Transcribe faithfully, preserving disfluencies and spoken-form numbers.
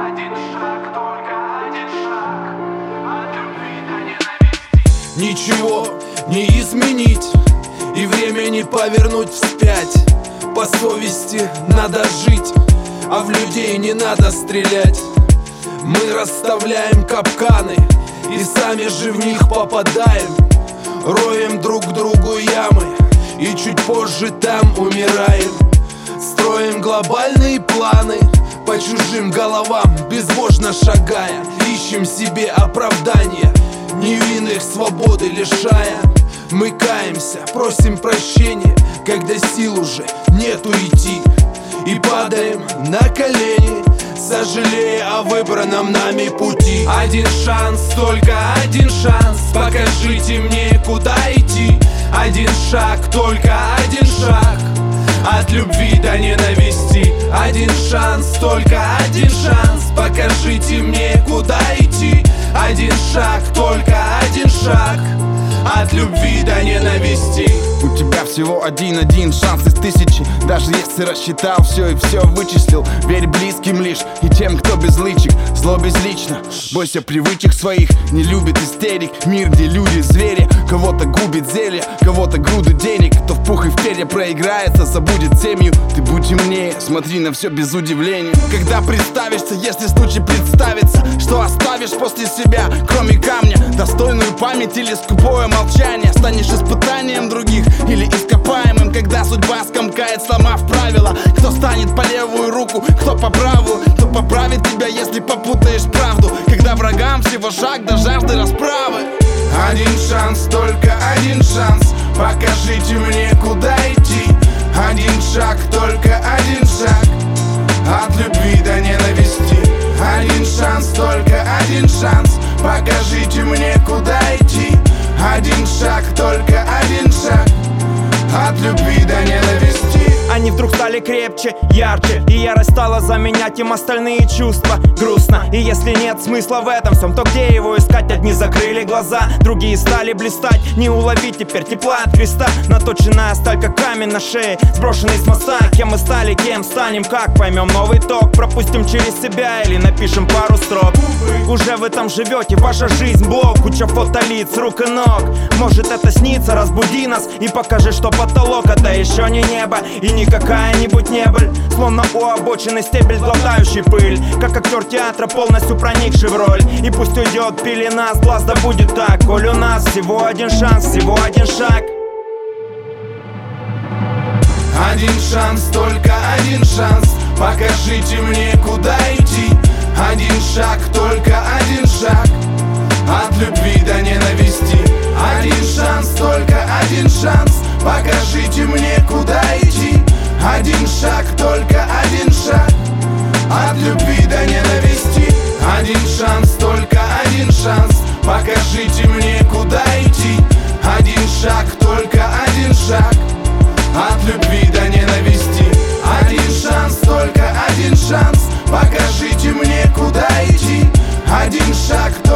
Один шаг, только один шаг от любви до ненависти. Ничего не изменить и время не повернуть вспять. По совести надо жить, а в людей не надо стрелять. Мы расставляем капканы и сами же в них попадаем. Роем друг другу ямы и чуть позже там умираем. Строим глобальные планы по чужим головам, безбожно шагая. Ищем себе оправдания, невинных свободы лишая. Мы каемся, просим прощения, когда сил уже нету идти. И падаем на колени, сожалея о выбранном нами пути. Один шанс, только один шанс, покажите мне, куда идти. Один шаг, только один шаг от любви до ненависти. Один шанс, только один шанс, покажите мне, куда идти. Один шаг, только один шаг от любви до ненависти. У тебя всего один-один шанс из тысячи. Даже если рассчитал все и все вычислил, верь близким лишь и тем, кто без лычек. Зло безлично, бойся привычек своих. Не любит истерик, мир, где люди звери. Кого-то губит зелье, кого-то груды денег. Кто в пух и в перья проиграется, забудет семью. Ты будь умнее, смотри на все без удивления. Когда представишься, если случай представится, что оставишь после себя, кроме камня? Достойную память или скупое молчание? Станешь испытанием других или ископаемым, когда судьба скомкает, сломав правила. Кто станет по левую руку, кто по правую? Кто поправит тебя, если попутаешь правду? Когда врагам всего шаг до жажды расправы. Один шанс, только один шанс, покажите мне, куда идти. Один шаг, только один шаг от любви до ненависти. Один шанс, только один шанс, покажите мне, куда идти. Один шаг, только один шаг от любви до ненависти. Они вдруг стали крепче, ярче, и ярость стала заменять им остальные чувства. Грустно, и если нет смысла в этом всем, то где его искать? Одни закрыли глаза, другие стали блистать. Не уловить теперь тепла от креста. Наточенная сталь, как камень на шее, сброшенный с моста. Кем мы стали, кем станем, как поймем новый ток? Пропустим через себя или напишем пару строк? Уже в этом живете, ваша жизнь блок, куча фото лиц, рук и ног. Может это снится, разбуди нас и покажи, что потолок это еще не небо и не какая-нибудь небыль. Словно у обочины стебель, глотающий пыль, как актер театра, полностью проникший в роль. И пусть уйдет пелена с глаз, да будет так, коль у нас всего один шанс, всего один шаг. Один шанс, только один шанс, покажите мне, куда идти. Один шаг, только один шаг от любви до ненависти. Один шанс, только один шанс, покажите мне, куда идти. Один шаг, только один шаг от любви до ненависти. Один шанс, только один шанс, покажите мне, куда идти. Один шаг, только один шаг от любви до ненависти. Один шанс, только один шанс, покажите мне, куда идти. Один шаг,